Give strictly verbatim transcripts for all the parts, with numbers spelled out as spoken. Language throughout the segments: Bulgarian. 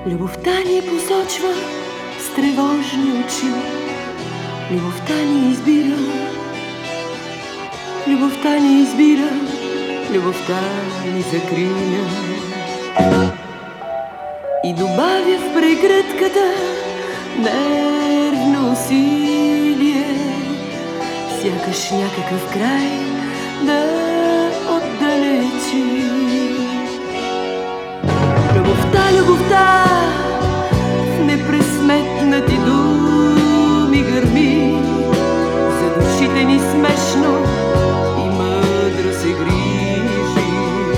Любовта ни посочва с тревожни очи, любовта ни избира, любовта ни избира, любовта ни закриля и добавя в прегръдката нервно усилие, сякаш някакъв край да отдалечи. Любовта, любовта в непресметнати думи гърми, за душите ни смешно и мъдро се грижи.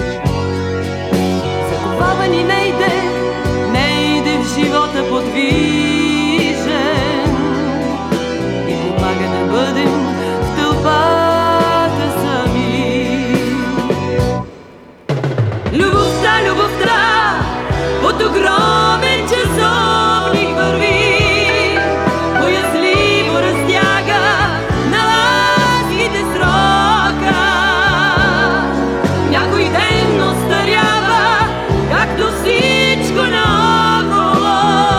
Заковава ни не иде, не иде в живота подвижен и помага да бъдем в тълпата сами. Любовта, любовта от огромен часовник върви, боязливо разтяга на ласките срока. Някой ден остарява, както всичко наоколо,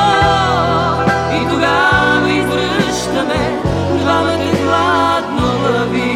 и тогава извръщаме двамата хладнолъви.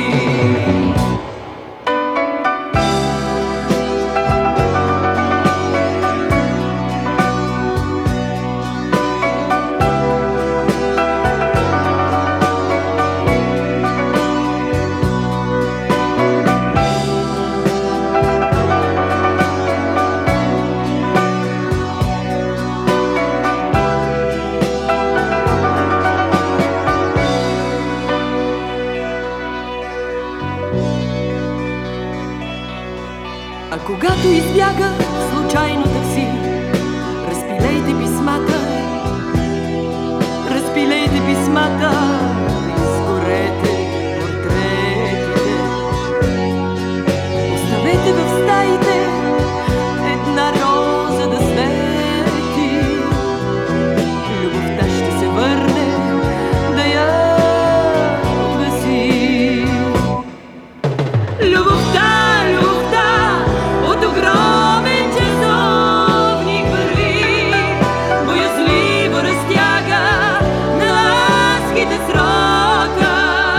А когато избяга случайно такси, разпилейте писмата, разпилейте писмата, изгорете портретите, оставете в стаите една роза да свети. Любовта ще се върне да я угаси. Любовта, огромен часовник върви, боязливо разтяга на ласките срока.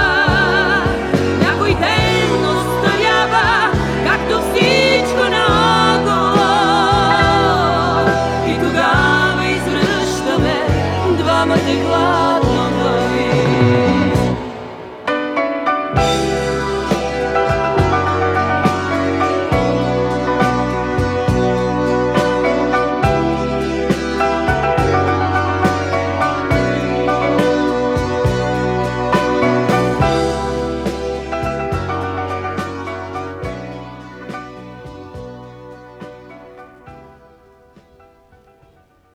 Някой ден остарява, както всичко наоколо, и тогава извръщаме двамата хладнолъви.